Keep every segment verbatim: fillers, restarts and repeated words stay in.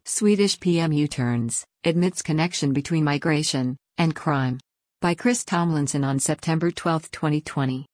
Swedish P M U-turns, admits connection between migration and crime. By Chris Tomlinson on September twelfth, twenty twenty.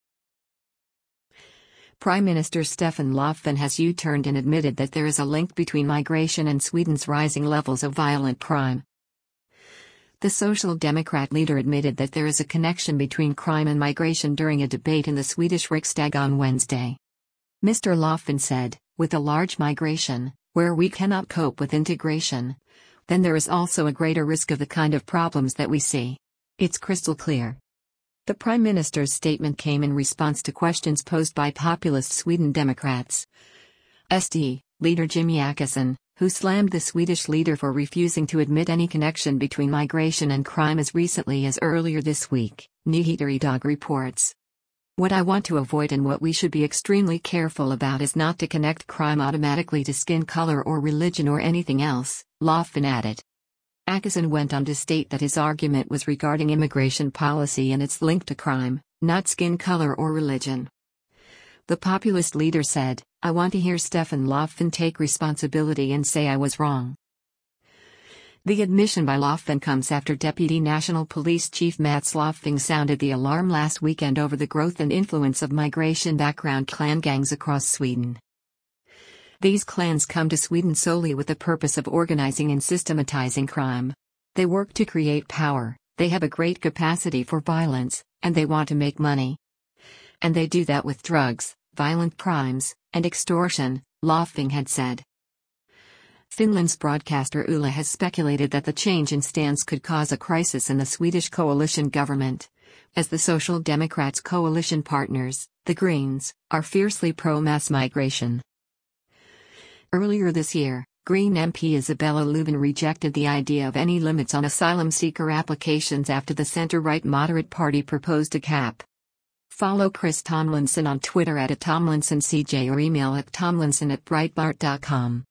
Prime Minister Stefan Löfven has U-turned and admitted that there is a link between migration and Sweden's rising levels of violent crime. The Social Democrat leader admitted that there is a connection between crime and migration during a debate in the Swedish Riksdag on Wednesday. Mister Löfven said, "With a large migration, where we cannot cope with integration, then there is also a greater risk of the kind of problems that we see. It's crystal clear." The Prime Minister's statement came in response to questions posed by populist Sweden Democrats. S D leader Jimmie Åkesson, who slammed the Swedish leader for refusing to admit any connection between migration and crime as recently as earlier this week, Nyheter Idag reports. "What I want to avoid and what we should be extremely careful about is not to connect crime automatically to skin color or religion or anything else," Löfven added. Åkesson went on to state that his argument was regarding immigration policy and its link to crime, not skin color or religion. The populist leader said, "I want to hear Stefan Löfven take responsibility and say I was wrong." The admission by Löfven comes after Deputy National Police Chief Mats Löfving sounded the alarm last weekend over the growth and influence of migration background clan gangs across Sweden. These clans come to Sweden solely with the purpose of organizing and systematizing crime. They work to create power, they have a great capacity for violence, and they want to make money. And they do that with drugs, violent crimes, and extortion, Löfving had said. Finland's broadcaster Yle has speculated that the change in stance could cause a crisis in the Swedish coalition government, as the Social Democrats' coalition partners, the Greens, are fiercely pro-mass migration. Earlier this year, Green M P Isabella Lövin rejected the idea of any limits on asylum seeker applications after the centre-right moderate party proposed a cap. Follow Chris Tomlinson on Twitter at Tomlinson C J or email at tomlinson at breitbart dot com.